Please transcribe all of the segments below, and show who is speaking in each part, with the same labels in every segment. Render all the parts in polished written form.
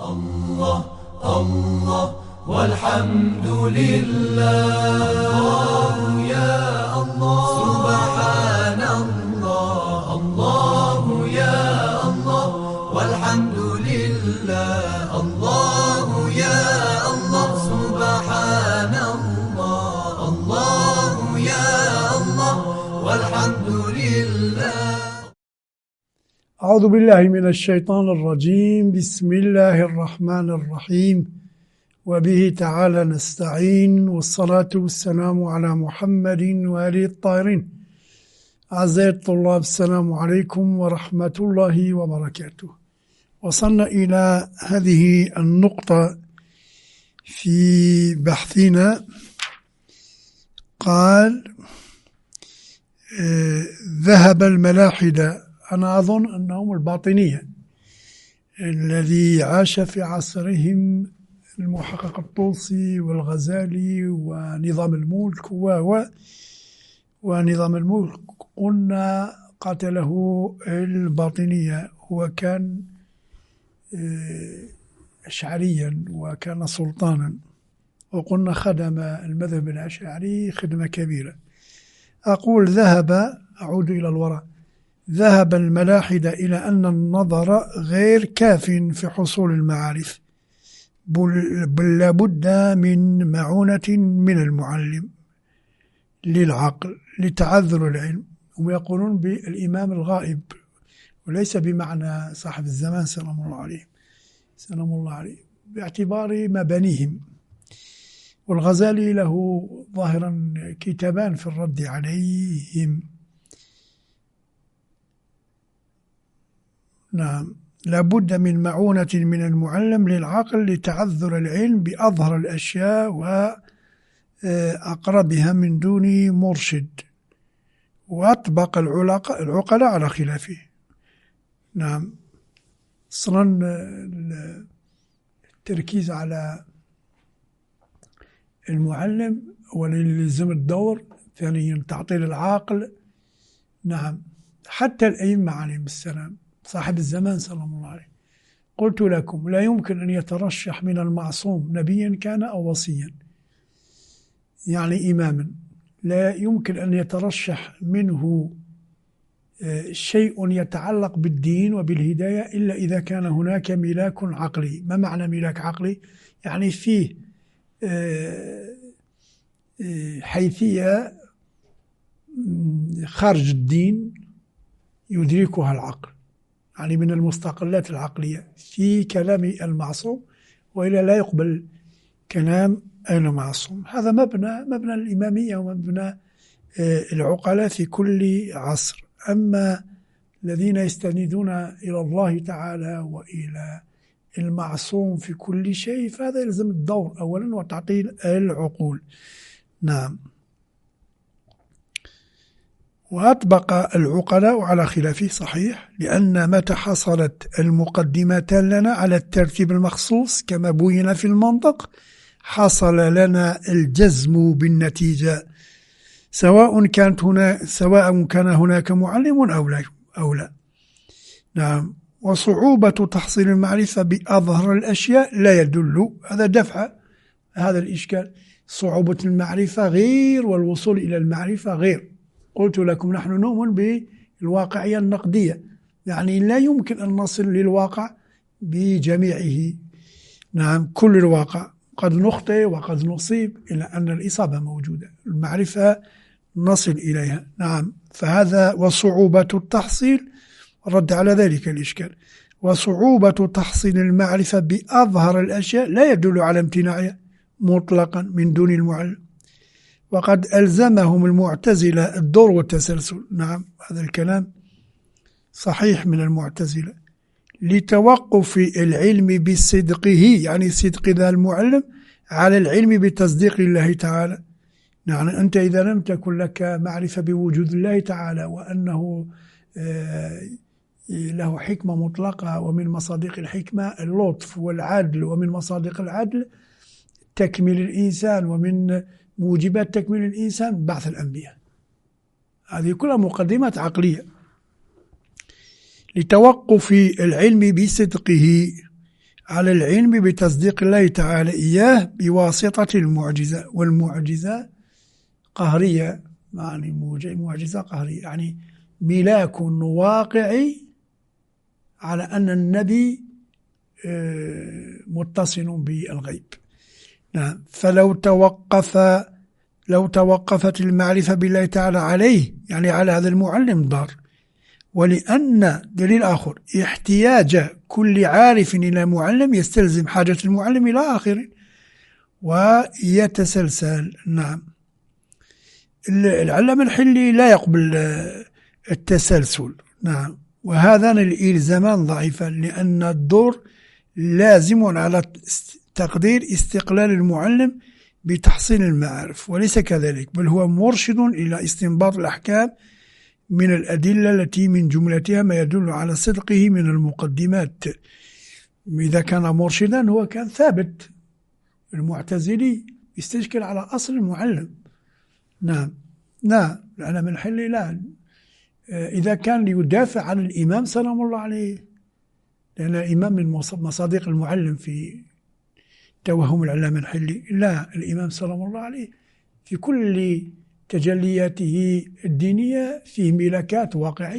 Speaker 1: الله الله والحمد لله. الله يا الله سبحان الله. الله يا الله والحمد لله. الله يا الله سبحان الله. الله يا الله والحمد لله.
Speaker 2: أعوذ بالله من الشيطان الرجيم. بسم الله الرحمن الرحيم، وبه تعالى نستعين، والصلاة والسلام على محمد وآله الطاهرين. أعزائي الطلاب، السلام عليكم ورحمة الله وبركاته. وصلنا إلى هذه النقطة في بحثنا. قال ذهب الملاحدة، أنا أظن أنهم الباطنية الذي عاش في عصرهم المحقق الطوسي والغزالي ونظام الملك ونظام الملك. قلنا قاتله الباطنية، هو كان أشعريا وكان سلطانا، وقلنا خدم المذهب الأشعري خدمة كبيرة. أقول أعود إلى الوراء. ذهب الملاحدة إلى أن النظر غير كاف في حصول المعارف، بل لابد من معونة من المعلم للعقل لتعذر العلم. هم يقولون بالإمام الغائب، وليس بمعنى صاحب الزمان سلام الله عليه باعتبار مبانيهم. والغزالي له ظاهرا كتابان في الرد عليهم. نعم، لابد من معونة من المعلم للعقل لتعذر العلم بأظهر الأشياء وأقربها من دون مرشد، وأطبق العقلاء على خلافه. نعم، أصلا التركيز على المعلم وللزم الدور، ثانيا تعطيل العقل. نعم، حتى الأئمة عليهم السلام، صاحب الزمان سلام الله عليه، قلت لكم لا يمكن أن يترشح من المعصوم نبيا كان أو وصيا، يعني إماما، لا يمكن أن يترشح منه شيء يتعلق بالدين وبالهداية إلا إذا كان هناك ملاك عقلي. ما معنى ملاك عقلي؟ يعني فيه حيثية خارج الدين يدركها العقل، يعني من المستقلات العقلية في كلام المعصوم، وإلا لا يقبل كلام المعصوم. هذا مبنى الإمامية ومبنى العقلاء في كل عصر. أما الذين يستندون إلى الله تعالى وإلى المعصوم في كل شيء، فهذا يلزم الدور أولا وتعطيل العقول. نعم، وأطبق العقلاء على خلافه صحيح، لأن متى حصلت المقدمتان لنا على الترتيب المخصوص كما بين في المنطق، حصل لنا الجزم بالنتيجة، سواء كان هناك معلم أو لا. نعم، وصعوبة تحصيل المعرفة بأظهر الأشياء لا يدل، هذا دفع هذا الإشكال. صعوبة المعرفة غير والوصول إلى المعرفة غير. قلت لكم نحن نؤمن بالواقعية النقدية، يعني لا يمكن أن نصل للواقع بجميعه. نعم، كل الواقع قد نخطئ وقد نصيب، إلا أن الإصابة موجودة، المعرفة نصل إليها. نعم، فهذا وصعوبة التحصيل رد على ذلك الإشكال. وصعوبة تحصيل المعرفة بأظهر الأشياء لا يدل على امتناعها مطلقا من دون المعلم، وقد ألزمهم المعتزلة الدور والتسلسل. نعم، هذا الكلام صحيح من المعتزلة، لتوقف العلم بصدقه، يعني صدق ذا المعلم، على العلم بتصديق الله تعالى. يعني أنت إذا لم تكن لك معرفة بوجود الله تعالى وأنه له حكمة مطلقة، ومن مصادق الحكمة اللطف والعدل، ومن مصادق العدل تكميل الإنسان، ومن موجبات تكميل الإنسان بعث الأنبياء. هذه كلها مقدمات عقلية. لتوقف العلم بصدقه على العلم بتصديق الله تعالى إياه بواسطة المعجزة، والمعجزة قهرية، يعني معجزة قهرية يعني ملاك واقعي على أن النبي متصل بالغيب. نعم. فلو توقفت المعرفة بالله تعالى عليه، يعني على هذا المعلم، ضار. ولأن دليل آخر احتياج كل عارف إلى معلم يستلزم حاجة المعلم إلى آخر ويتسلسل. نعم. العلامة الحلي لا يقبل التسلسل. نعم. وهذان الإلزامان ضعيفان، لأن الدور لازم على تقدير استقلال المعلم بتحصيل المعارف، وليس كذلك، بل هو مرشد إلى استنباط الأحكام من الأدلة التي من جملتها ما يدل على صدقه من المقدمات. إذا كان مرشدا هو كان ثابت. المعتزلي يستشكل على أصل المعلم. نعم. العلامة الحلي لا. إذا كان يدافع عن الإمام سلام الله عليه، لأن الإمام من مصادق المعلم في توهم العلامة الحلي، لا، الإمام سلام الله عليه في كل تجلياته الدينية فيه ملكات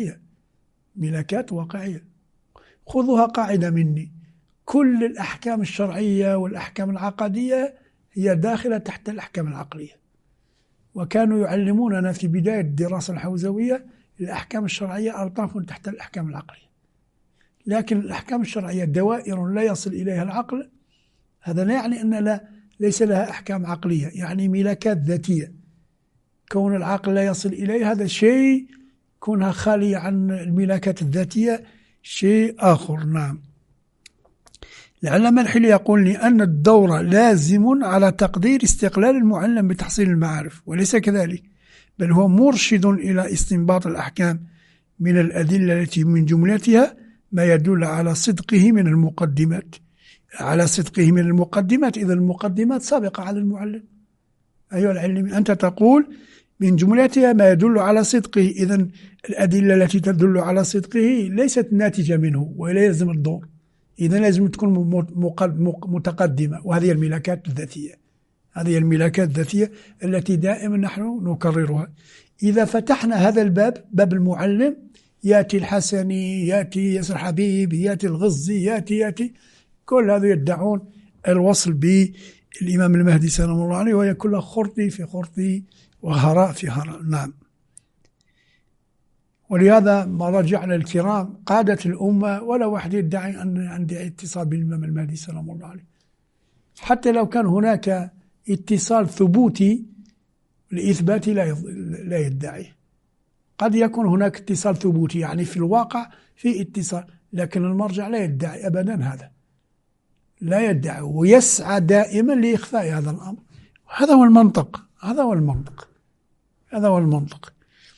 Speaker 2: واقعية. خذوها قاعدة مني: كل الأحكام الشرعية والأحكام العقدية هي داخلة تحت الأحكام العقلية. وكانوا يعلموننا في بداية الدراسة الحوزوية الأحكام الشرعية ألطاف تحت الأحكام العقلية، لكن الأحكام الشرعية دوائر لا يصل إليها العقل. هذا لا يعني أن ليس لها أحكام عقلية، يعني ملكات ذاتية. كون العقل لا يصل إليه هذا شيء، كونها خالية عن الملكات الذاتية شيء آخر. نعم. العلامة الحلي يقول لأن الدور لازم على تقدير استقلال المعلم بتحصيل المعارف، وليس كذلك، بل هو مرشد إلى استنباط الأحكام من الأدلة التي من جملتها ما يدل على صدقه من المقدمات. إذا المقدمات سابقة على المعلم. أيها العلم، أنت تقول من جملتها ما يدل على صدقه، إذا الأدلة التي تدل على صدقه ليست ناتجة منه ولا يلزم الدور، إذا لازم تكون متقدمة. وهذه الملكات الذاتية التي دائما نحن نكررها. إذا فتحنا هذا الباب، باب المعلم، يأتي الحسني، يأتي ياسر حبيب، يأتي الغزي، يأتي كل هذا يدعون الوصل بالإمام المهدي سلام الله عليه، وهي كلها خرطي في خرطي وهراء في هراء. نعم. ولهذا مراجعنا الكرام قادة الأمة ولا واحد يدعي أن عندي اتصال بالإمام المهدي سلام الله عليه، حتى لو كان هناك اتصال ثبوتي لإثبات لا يدعي. قد يكون هناك اتصال ثبوتي، يعني في الواقع في اتصال، لكن المرجع لا يدعي أبدا، هذا لا يدعي، ويسعى دائما لإخفاء هذا الأمر. هذا هو المنطق.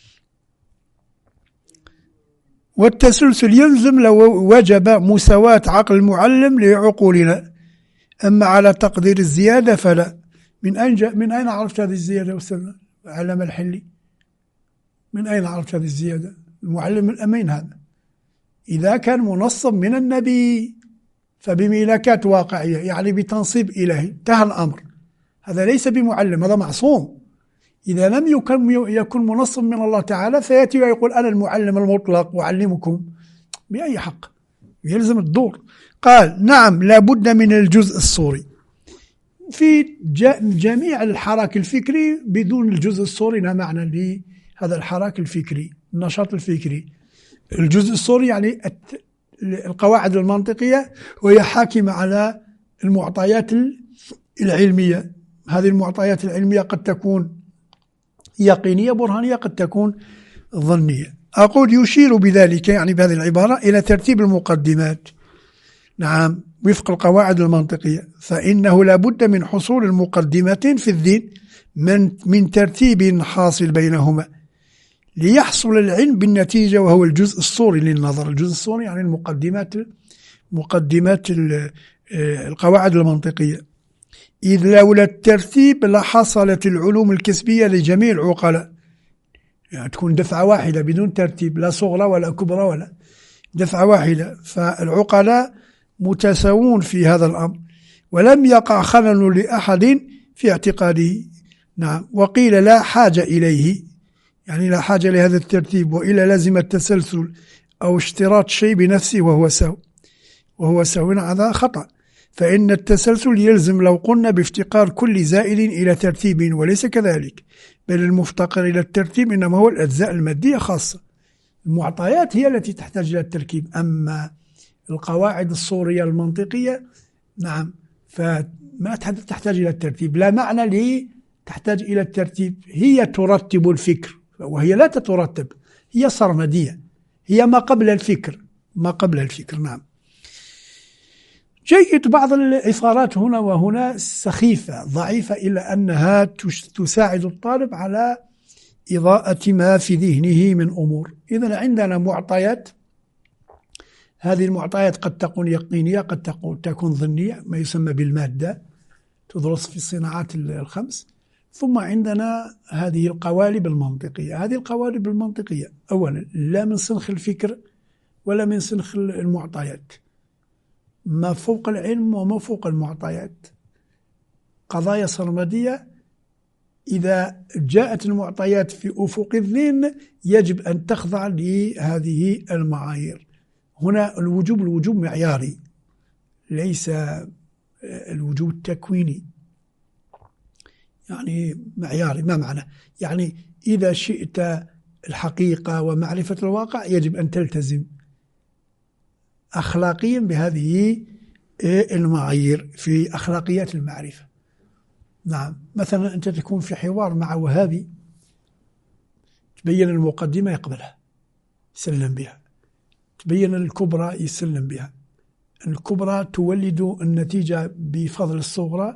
Speaker 2: والتسلسل يلزم لو وجب مساواة عقل المعلم لعقولنا، أما على تقدير الزيادة فلا. من أين عرفت هذه الزيادة أستاذنا علام الحلي؟ من أين عرفت هذه الزيادة؟ المعلم الأمين هذا إذا كان منصب من النبي فبملكات واقعية، يعني بتنصيب إلهي، انتهى الأمر. هذا ليس بمعلم، هذا معصوم. إذا لم يكن منصب من الله تعالى فيأتي ويقول أنا المعلم المطلق وأعلمكم، بأي حق؟ يلزم الدور. قال نعم لا بد من الجزء الصوري في جميع الحراك الفكري. بدون الجزء الصوري لا معنى لهذا الحراك الفكري، النشاط الفكري. الجزء الصوري يعني القواعد المنطقية، وهي حاكمة على المعطيات العلمية. هذه المعطيات العلمية قد تكون يقينية برهانية، قد تكون ظنية. أقول يشير بذلك، يعني بهذه العبارة، إلى ترتيب المقدمات. نعم، وفق القواعد المنطقية، فإنه لا بد من حصول المقدمتين في الدين من ترتيب حاصل بينهما ليحصل العلم بالنتيجة، وهو الجزء الصوري للنظر. الجزء الصوري يعني مقدمات القواعد المنطقية. إذ لولا الترتيب لحصلت العلوم الكسبية لجميع العقلاء، يعني تكون دفعة واحدة بدون ترتيب، لا صغرى ولا كبرى ولا دفعة واحدة. فالعقلاء متساوون في هذا الأمر، ولم يقع خلل لأحد في اعتقاده. نعم. وقيل لا حاجة إليه، يعني لا حاجة لهذا الترتيب، وإلا لازم التسلسل أو اشتراط شيء بنفسه وهو سهو. هذا خطأ، فإن التسلسل يلزم لو قلنا بافتقار كل زائد إلى ترتيب، وليس كذلك، بل المفتقر إلى الترتيب إنما هو الأجزاء المادية خاصة. المعطيات هي التي تحتاج إلى التركيب، أما القواعد الصورية المنطقية نعم فما تحتاج إلى الترتيب، لا معنى لي تحتاج إلى الترتيب. هي ترتب الفكر، وهي لا تترتب، هي سرمدية، هي ما قبل الفكر. نعم. جيد. بعض الإثارات هنا وهنا سخيفة ضعيفة، إلا أنها تساعد الطالب على إضاءة ما في ذهنه من أمور. إذن عندنا معطيات، هذه المعطيات قد تكون يقينية، قد تكون ظنية، ما يسمى بالمادة، تدرس في الصناعات الخمس. ثم عندنا هذه القوالب المنطقية. هذه القوالب المنطقية أولا لا من سنخ الفكر ولا من سنخ المعطيات، ما فوق العلم وما فوق المعطيات، قضايا سرمدية. إذا جاءت المعطيات في أفق الذهن يجب أن تخضع لهذه المعايير. هنا الوجوب معياري، ليس الوجوب التكويني، يعني معياري. ما معنى؟ يعني إذا شئت الحقيقة ومعرفة الواقع يجب أن تلتزم أخلاقيا بهذه المعايير في أخلاقيات المعرفة. نعم. مثلا أنت تكون في حوار مع وهابي، تبين المقدمة يقبلها يسلم بها، تبين الكبرى يسلم بها، الكبرى تولد النتيجة بفضل الصغرى،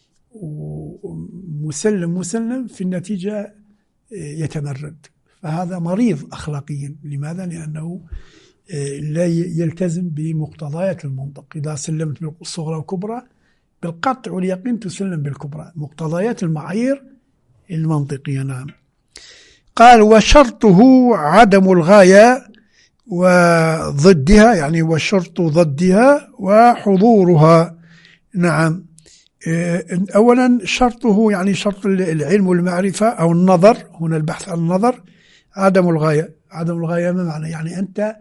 Speaker 2: ومسلم في النتيجة يتمرد. فهذا مريض أخلاقيا. لماذا؟ لأنه لا يلتزم بمقتضيات المنطق. إذا سلمت بالصغرى والكبرى بالقطع واليقين تسلم بالكبرى، مقتضيات المعايير المنطقية. نعم. قال وشرطه عدم الغاية وضدها، يعني وشرط ضدها وحضورها. نعم. أولا شرطه يعني شرط العلم والمعرفة أو النظر، هنا البحث عن النظر. عدم الغاية ما معنى؟ يعني أنت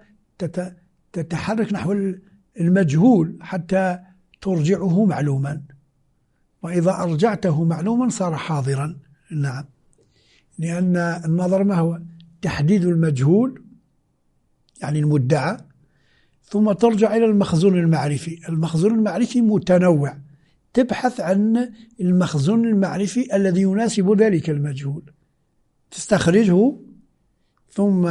Speaker 2: تتحرك نحو المجهول حتى ترجعه معلوما، وإذا أرجعته معلوما صار حاضرا. نعم. لأن النظر ما هو؟ تحديد المجهول يعني المدعى، ثم ترجع إلى المخزون المعرفي. المخزون المعرفي متنوع، تبحث عن المخزون المعرفي الذي يناسب ذلك المجهول، تستخرجه، ثم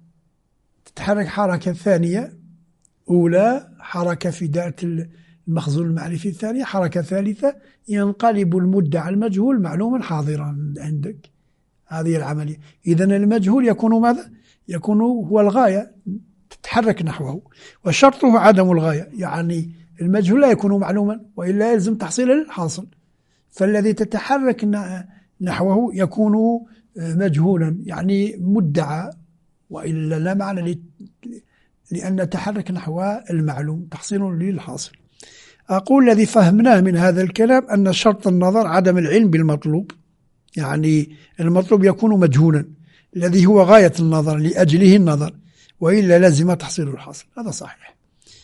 Speaker 2: تتحرك حركة ثانية، أولى حركة في دائرة المخزون المعرفي الثانية، حركة ثالثة ينقلب المدعى المجهول معلوما حاضرا عندك. هذه العملية. إذن المجهول يكون ماذا؟ يكون هو الغاية، تتحرك نحوه. وشرطه عدم الغاية، يعني المجهول لا يكون معلوما، وإلا يلزم تحصيل الحاصل. فالذي تتحرك نحوه يكون مجهولا، يعني مدعى، وإلا لا معنى لأن تحرك نحو المعلوم تحصيل للحاصل. أقول الذي فهمناه من هذا الكلام أن شرط النظر عدم العلم بالمطلوب، يعني المطلوب يكون مجهولا، الذي هو غاية النظر لأجله النظر، وإلا لازم تحصيل الحاصل. هذا صحيح.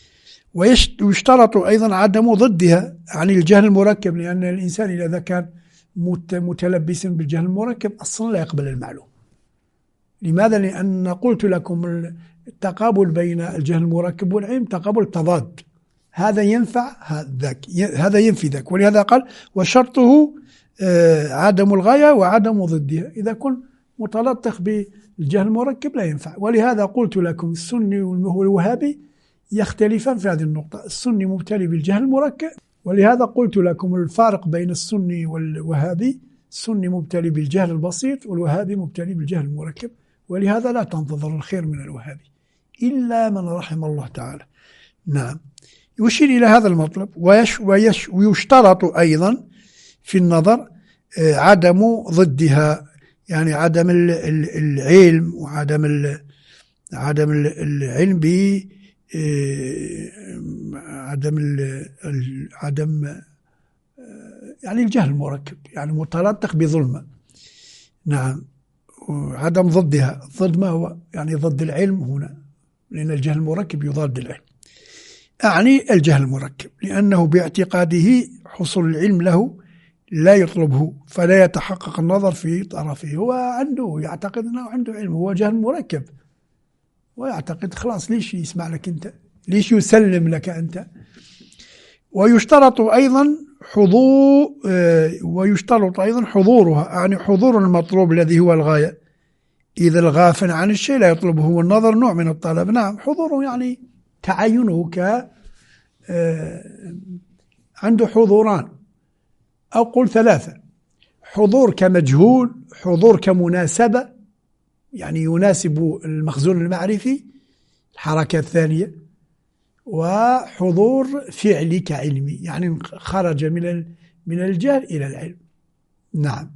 Speaker 2: ويشترط أيضا عدم ضدها عن الجهل المركب، لأن الإنسان إذا كان متلبسا بالجهل المركب أصلا لا يقبل المعلوم. لماذا؟ لأن قلت لكم التقابل بين الجهل المركب والعلم تقابل تضاد، هذا ينفع هذا ينفي ذاك. ولهذا قال وشرطه عدم الغاية وعدم ضدها. إذا كنت متلطخ بالجهل المركب لا ينفع. ولهذا قلت لكم السني والوهابي يختلفان في هذه النقطة. السني مبتلي بالجهل المركب، ولهذا قلت لكم الفارق بين السني والوهابي: السني مبتلي بالجهل البسيط، والوهابي مبتلي بالجهل المركب. ولهذا لا تنتظر الخير من الوهابي إلا من رحم الله تعالى. نعم. يشير إلى هذا المطلب. ويشترط أيضا في النظر عدم ضدها، يعني عدم العلم وعدم العلم عدم يعني الجهل المركب، يعني متلطخ بظلمة. نعم. عدم ضدها، ضد ما هو؟ يعني ضد العلم هنا، لأن الجهل المركب يضاد العلم. أعني الجهل المركب، لأنه باعتقاده حصول العلم له لا يطلبه، فلا يتحقق النظر في طرفه. هو عنده يعتقد أنه عنده علم، هو جهل مركب، ويعتقد خلاص ليش يسمع لك أنت، ليش يسلم لك أنت. ويشترط أيضا حضورها، يعني حضور المطلوب الذي هو الغاية. إذا الغافل عن الشيء لا يطلبه، والنظر نوع من الطلب. نعم، حضوره يعني تعينه عنده حضوران، أو قل 3: حضور كمجهول، حضور كمناسبة يعني يناسب المخزون المعرفي، الحركة الثانية، وحضور فعلي كعلمي يعني خرج من الجهل إلى العلم. نعم.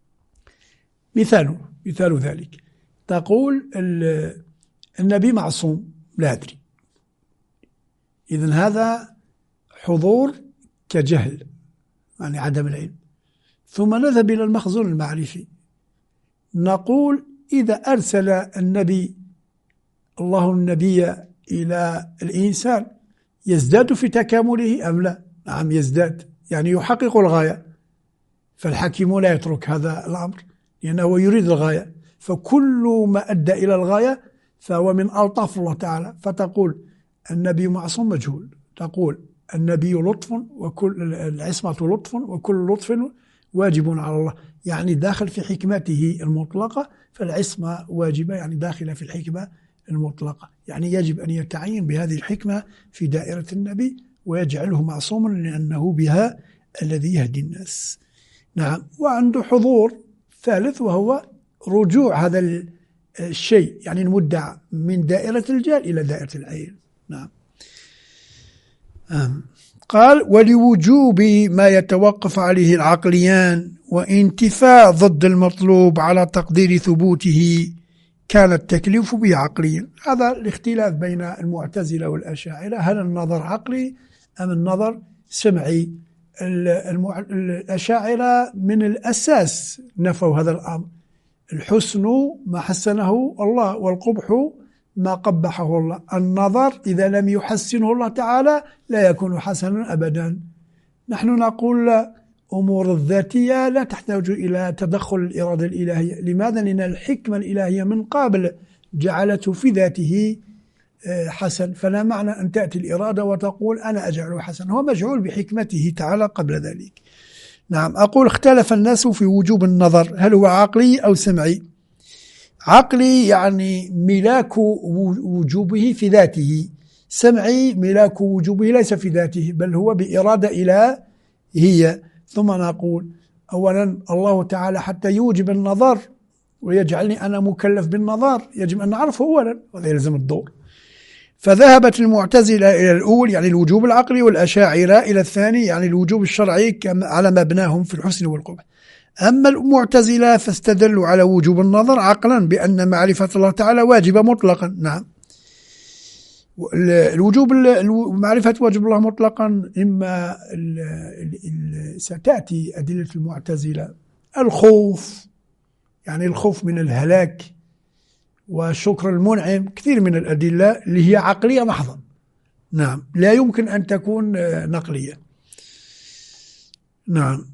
Speaker 2: مثال ذلك، تقول النبي معصوم، لا أدري، إذن هذا حضور كجهل يعني عدم العلم. ثم نذهب إلى المخزون المعرفي، نقول إذا أرسل الله النبي إلى الإنسان يزداد في تكامله أم لا؟ نعم يزداد، يعني يحقق الغاية. فالحكيم لا يترك هذا الأمر لأنه يريد الغاية، فكل ما أدى إلى الغاية فهو من ألطاف الله تعالى. فتقول النبي معصوم مجهول، تقول النبي لطف، وكل العصمة لطف، وكل لطف واجب على الله، يعني داخل في حكمته المطلقة. فالعصمة واجبة يعني داخلة في الحكمة المطلقة، يعني يجب أن يتعين بهذه الحكمة في دائرة النبي ويجعله معصوما، لأنه بها الذي يهدي الناس. نعم. وعنده حضور ثالث، وهو رجوع هذا الشيء يعني المدعى من دائرة الجهل إلى دائرة العلم. نعم. قال: ولوجوب ما يتوقف عليه العقليان وانتفاء ضد المطلوب على تقدير ثبوته كان التكليف به عقليا. هذا الاختلاف بين المعتزلة والأشاعرة، هل النظر عقلي أم النظر سمعي؟ الأشاعرة من الأساس نفوا هذا الأمر، الحسن ما حسنه الله والقبح ما قبحه الله. النظر إذا لم يحسنه الله تعالى لا يكون حسنا أبدا. نحن نقول أمور الذاتية لا تحتاج إلى تدخل الإرادة الإلهية. لماذا؟ لأن الحكمة الإلهية من قبل جعلته في ذاته حسن، فلا معنى أن تأتي الإرادة وتقول أنا أجعله حسن، هو مجعول بحكمته تعالى قبل ذلك. نعم. أقول: اختلف الناس في وجوب النظر، هل هو عقلي أو سمعي؟ عقلي يعني ملاك وجوبه في ذاته، سمعي ملاك وجوبه ليس في ذاته بل هو بإرادة إلهية. ثم نقول: أولا الله تعالى حتى يوجب النظر ويجعلني أنا مكلف بالنظر يجب أن نعرفه أولا، وهذا يلزم الدور. فذهبت المعتزلة إلى الأول يعني الوجوب العقلي، والأشاعرة إلى الثاني يعني الوجوب الشرعي على مبناهم في الحسن والقبح. أما المعتزلة فاستدلوا على وجوب النظر عقلا بأن معرفة الله تعالى واجبة مطلقا. نعم. الوجوب معرفة واجب الله مطلقا، إما ستأتي أدلة المعتزلة الخوف، يعني الخوف من الهلاك، وشكر المنعم، كثير من الأدلة اللي هي عقلية محضة. نعم، لا يمكن أن تكون نقلية. نعم.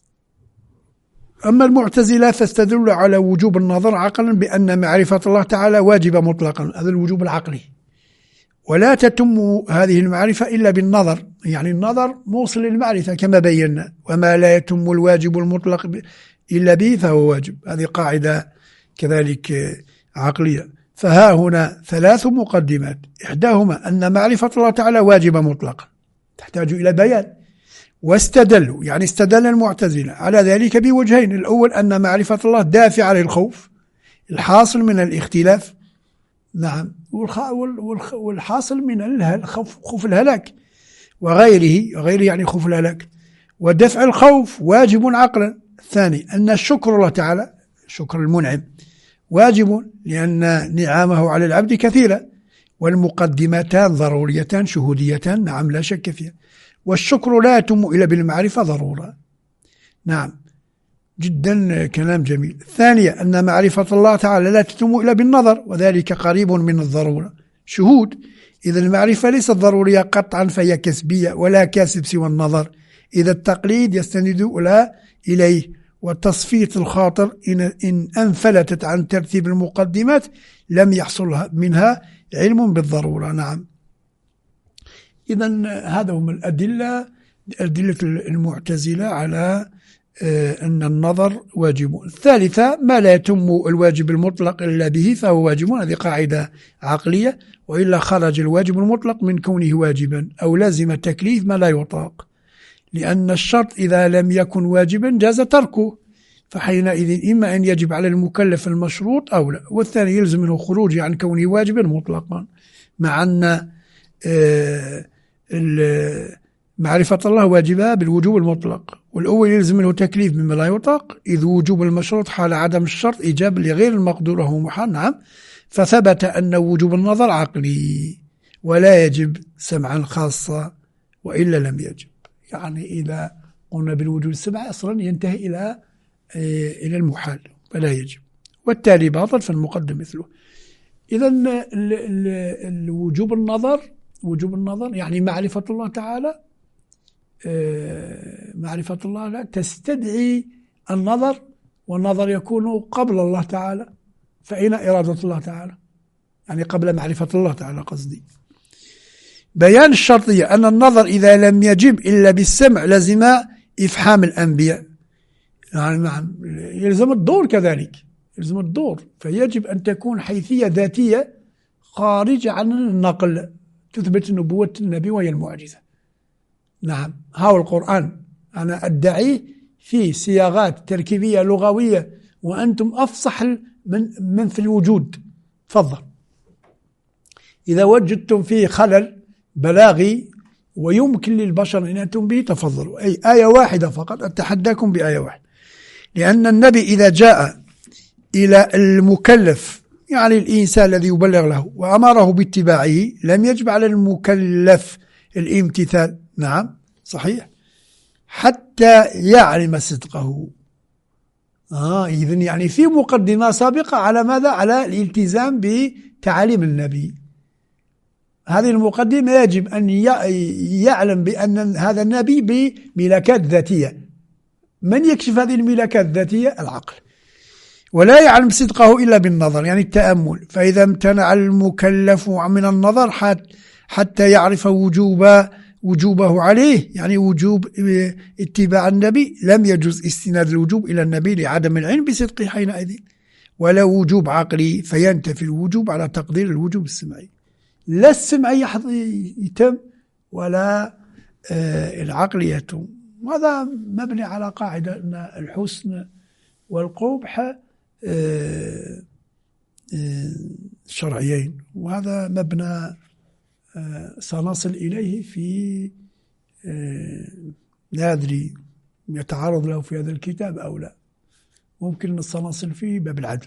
Speaker 2: أما المعتزلة فاستدلوا على وجوب النظر عقلا بأن معرفة الله تعالى واجبة مطلقا، هذا الوجوب العقلي، ولا تتم هذه المعرفة إلا بالنظر، يعني النظر موصل للمعرفة كما بينا، وما لا يتم الواجب المطلق إلا به فهو واجب. هذه قاعدة كذلك عقلية. فها هنا 3 مقدمات، إحداهما أن معرفة الله تعالى واجبة مطلقا تحتاج إلى بيان، واستدلوا يعني استدل المعتزلة على ذلك بوجهين: الأول أن معرفة الله دافع للخوف الحاصل من الاختلاف، نعم، والحاصل من خوف الهلاك وغيره يعني خوف الهلاك، ودفع الخوف واجب عقلا. الثاني أن الشكر الله تعالى شكر المنعم واجب، لأن نعمه على العبد كثيرة، والمقدمتان ضروريتان شهوديتان، نعم لا شك فيها. والشكر لا يتم إلا بالمعرفة ضرورة. نعم جدا كلام جميل. الثانية أن معرفة الله تعالى لا تتم إلا بالنظر، وذلك قريب من الضرورة. شهود، إذا المعرفة ليست ضرورية قطعا فهي كسبية، ولا كاسب سوى النظر، إذا التقليد يستند إليه. وتصفية الخاطر إن أنفلتت عن ترتيب المقدمات لم يحصل منها علم بالضرورة. نعم، إذا هذا هم أدلة المعتزلة على أن النظر واجب. الثالثة ما لا يتم الواجب المطلق إلا به فهو واجب، هذه قاعدة عقلية، وإلا خرج الواجب المطلق من كونه واجبا، أو لازم تكليف ما لا يطاق، لأن الشرط إذا لم يكن واجبا جاز تركه، فحينئذ إما أن يجب على المكلف المشروط أو لا. والثاني يلزم منه خروج عن كونه واجبا مطلقا، مع أن معرفة الله واجبة بالوجوب المطلق، والأول يلزم منه تكليف مما لا يطاق، إذ وجوب المشروط حال عدم الشرط إيجاب لغير المقدور وهو محال. نعم، فثبت أن وجوب النظر عقلي ولا يجب سمعا خاصة، وإلا لم يجب. يعني إذا قلنا بالوجوب السمع أصلا ينتهي إلى المحال فلا يجب، والتالي باطل فالمقدم مثله. إذا وجوب النظر يعني معرفة الله تعالى، معرفة الله لا تستدعي النظر، والنظر يكون قبل الله تعالى، فأين إرادة الله تعالى؟ يعني قبل معرفة الله تعالى قصدي. بيان الشرطية أن النظر إذا لم يجب إلا بالسمع لزم إفحام الأنبياء، يعني يلزم الدور كذلك، يلزم الدور، فيجب أن تكون حيثية ذاتية خارجة عن النقل تثبت نبوة النبي وهي المعجزة. نعم، هاو القرآن أنا أدعيه في صياغات تركيبية لغوية وأنتم أفصح من في الوجود. تفضل، إذا وجدتم فيه خلل بلاغي ويمكن للبشر أن يأتوا به تفضلوا، أي آية واحدة فقط، أتحداكم بآية واحدة. لأن النبي إذا جاء إلى المكلف يعني الإنسان الذي يبلغ له وأمره باتباعه لم يجب على المكلف الامتثال. نعم صحيح، حتى يعلم صدقه. إذن يعني في مقدمة سابقة على ماذا؟ على الالتزام بتعاليم النبي. هذه المقدمة يجب أن يعلم بأن هذا النبي بملكات ذاتية. من يكشف هذه الملكات الذاتية؟ العقل. ولا يعلم صدقه إلا بالنظر يعني التأمل. فإذا امتنع المكلف من النظر حتى يعرف وجوبه عليه، يعني وجوب اتباع النبي، لم يجوز استناد الوجوب إلى النبي لعدم العلم بصدقه حينئذ، ولا وجوب عقلي فينتفي الوجوب على تقدير الوجوب السمعي. لا السمعي يتم ولا العقل يتم. وهذا مبني على قاعدة أن الحسن والقبح شرعيين، وهذا مبنى سنصل إليه في لا أدري يتعرض له في هذا الكتاب أو لا، ممكن سنصل فيه باب العدل.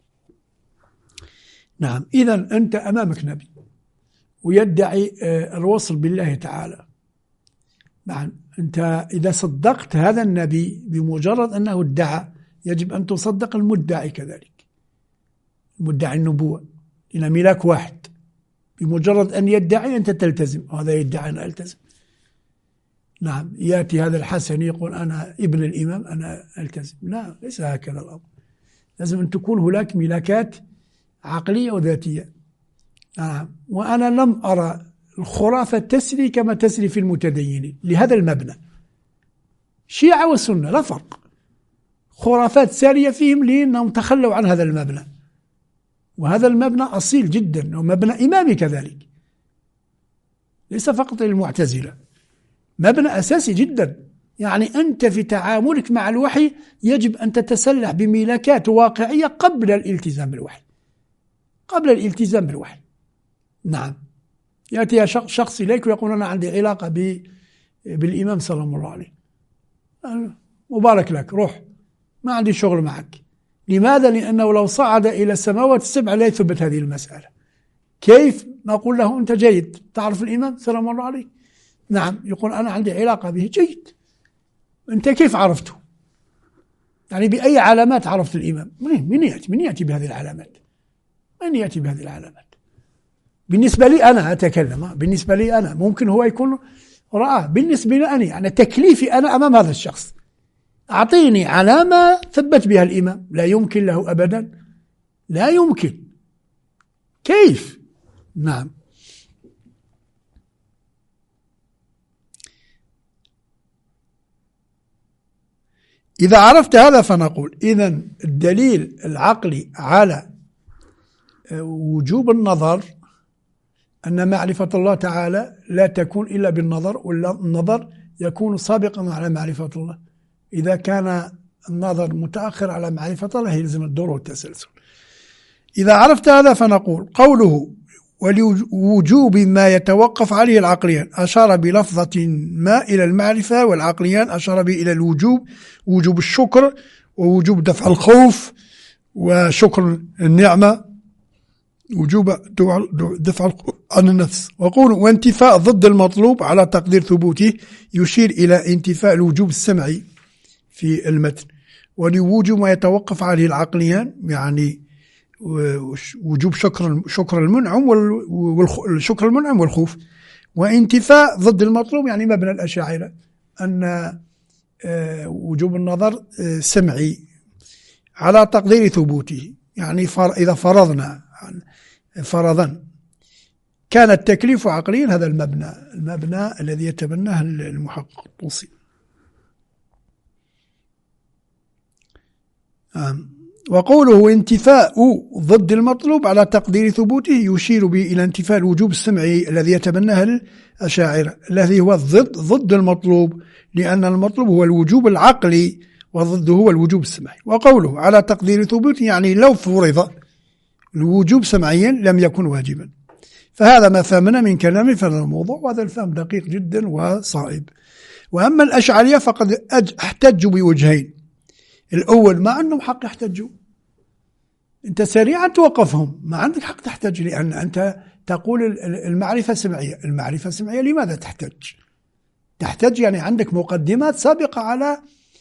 Speaker 2: نعم، إذن أنت أمامك نبي ويدعي الوصل بالله تعالى. نعم، أنت إذا صدقت هذا النبي بمجرد أنه ادعى يجب أن تصدق المدعي كذلك، مدعي النبوة إلى ملاك واحد، بمجرد أن يدعي أنت تلتزم، وهذا يدعي أنا ألتزم. نعم، يأتي هذا الحسن يقول أنا ابن الإمام أنا ألتزم، لا ليس هكذا الأمر. لازم أن تكون هناك ملاكات عقلية وذاتية. نعم، وأنا لم أرى الخرافة تسري كما تسري في المتدينين لهذا المبنى. شيعة والسنة لا فرق، خرافات سارية فيهم لأنهم تخلوا عن هذا المبنى، وهذا المبنى أصيل جدا ومبنى إمامي كذلك، ليس فقط للمعتزلة، مبنى أساسي جدا. يعني أنت في تعاملك مع الوحي يجب أن تتسلح بملاكات واقعية قبل الالتزام بالوحي، قبل الالتزام بالوحي. نعم، يأتي شخص إليك ويقول أنا عندي علاقة بالإمام سلام الله عليه، مبارك لك، روح، ما عندي شغل معك. لماذا؟ لأنه لو صعد إلى السماوات السبع لا يثبت هذه المسألة، كيف نقول له أنت جيد؟ تعرف الإمام سلام الله عليه؟ نعم. يقول أنا عندي علاقة به. جيد. أنت كيف عرفته؟ يعني بأي علامات عرفت الإمام؟ من يأتي بهذه العلامات؟ من يأتي بهذه العلامات؟ بالنسبة لي أنا أتكلم، بالنسبة لي أنا ممكن هو يكون رآه، بالنسبة لي أنا يعني تكليفي أنا أمام هذا الشخص، أعطيني علامة ثبت بها الإمام. لا يمكن له أبدا، لا يمكن. كيف؟ نعم. إذا عرفت هذا فنقول إذن الدليل العقلي على وجوب النظر أن معرفة الله تعالى لا تكون إلا بالنظر، ولا النظر يكون سابقا على معرفة الله. إذا كان النظر متأخر على معرفة الله يلزم الدور والتسلسل. إذا عرفت هذا فنقول قوله ولوجوب ما يتوقف عليه العقليان أشار بلفظة ما إلى المعرفة، والعقليان أشار به إلى الوجوب، وجوب الشكر ووجوب دفع الخوف وشكر النعمة، وجوب دفع الخوف عن النفس. وقول وانتفاء ضد المطلوب على تقدير ثبوته يشير إلى انتفاء الوجوب السمعي في المتن، ولوجوب ما يتوقف عليه العقليان يعني وجوب شكر المنعم والشكر المنعم والخوف. وانتفاء ضد المطلوب يعني مبنى الأشاعرة أن وجوب النظر سمعي على تقدير ثبوته، يعني إذا فرضا كان التكليف عقليا. هذا المبنى الذي يتبناه المحقق الطوسي. وقوله انتفاء ضد المطلوب على تقدير ثبوته يشير به إلى انتفاء الوجوب السمعي الذي يتبناه الأشاعرة، الذي هو ضد المطلوب، لأن المطلوب هو الوجوب العقلي وضده هو الوجوب السمعي. وقوله على تقدير ثبوته يعني لو فرض الوجوب سمعيا لم يكن واجبا. فهذا ما فهمنا من كلامه في هذا الموضوع، وهذا الفهم دقيق جدا وصائب. وأما الأشعرية فقد احتجوا بوجهين. الأول ما عندهم حق يحتجوا، أنت سريعا توقفهم، ما عندك حق تحتج، لأن أنت تقول المعرفة سمعية. المعرفة سمعية لماذا تحتج؟ تحتج يعني عندك مقدمات سابقة على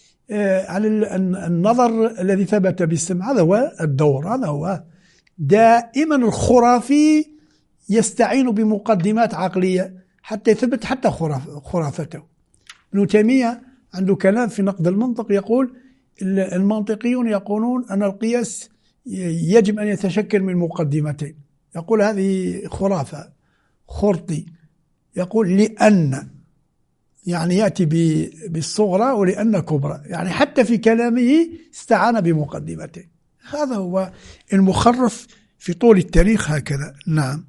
Speaker 2: النظر الذي ثبت بالسمع. هذا هو الدور، هذا هو دائما الخرافي يستعين بمقدمات عقلية حتى يثبت حتى خرافته. ابن تيمية عنده كلام في نقد المنطق يقول المنطقيون يقولون أن القياس يجب أن يتشكل من مقدمتين. يقول هذه خرافة خرطي. يقول لأن يعني يأتي بالصغرى ولأن كبرى، يعني حتى في كلامه استعان بمقدمتين. هذا هو المخرف في طول التاريخ هكذا. نعم.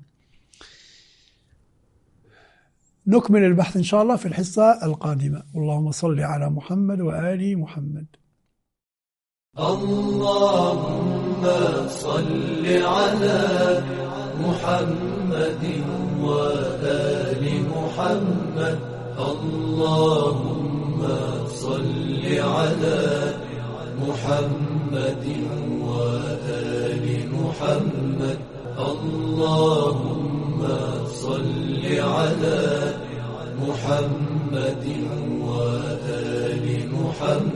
Speaker 2: نكمل البحث إن شاء الله في الحصة القادمة. اللهم صل على محمد وآل محمد.
Speaker 1: اللهم صل على محمد وآل محمد. اللهم صل على محمد وآل محمد. اللهم صل على محمد وآل محمد.